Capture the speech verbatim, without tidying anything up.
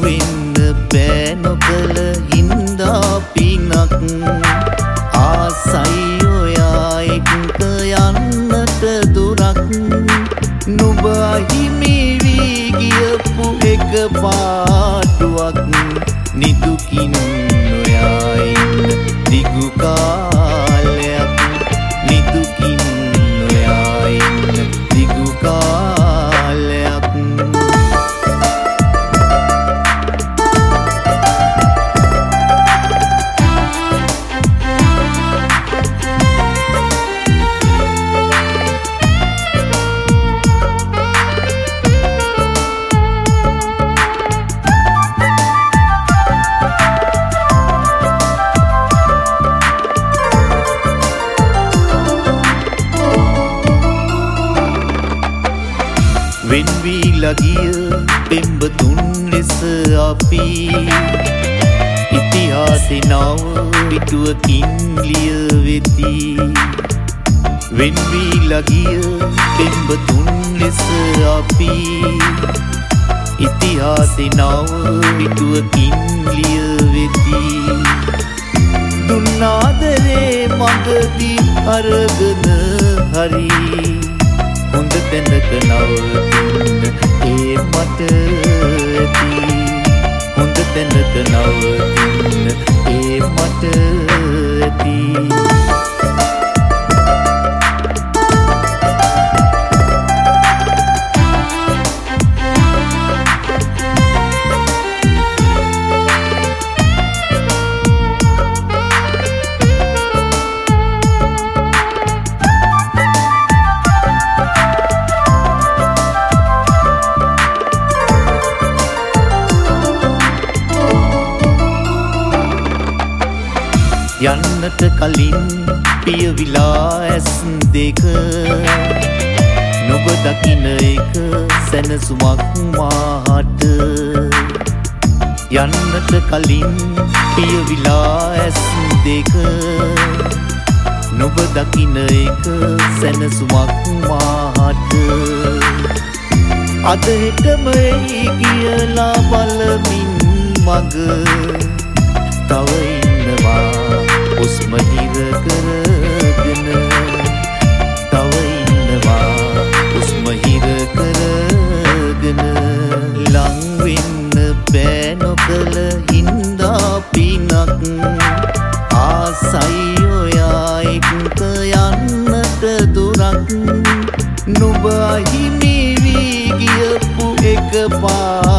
වෙන්න බෑ නොකල හින්දා පිනක් ආසයි ඔයා එක්ක යන්නට දුරක් නුඹ හිමි වී ගියපු එක පාඩුවක් නිදුකින් ඔයා ඉන්න දිගු කාලයක් නිදුකින් ඔයා ඉන්න දිගු කාලයක් වෙන් වීලා ගිය පෙම්බතුන් ලෙස අපි ඉතිහාසේ නව පිටුවකින් ලියවෙති වෙන් වීලා ගිය පෙම්බතුන් ලෙස අපි ඉතිහාසේ නව පිටුවකින් ලියවෙති දුන්නාදරේ මගදී අරගෙන හරි හොඳ තැනක නවතින්න ඒ මට ඇති හොඳ තැනක නවතින්න ඒ මට ඇති යන්නට කලින් පියවිලා ඇස් දෙක නුඹ දකින එක සැනසුමක් මාහට යන්නට කලින් පියවිලා ඇස් දෙක නුඹ දකින එක සැනසුමක් මාහට අද හෙටම එයි කියලා බලමින් මග තව ඉන්නවා උස්ම හිර කරගෙන තව ඉන්නවා උස්ම හිර කරගෙන ලං වෙන්න බෑ නොකල හින්දා පිනක් ආසයි ඔයා එක්ක යන්නට දුරක් නුඹ හිමි වී ගියපු එක පා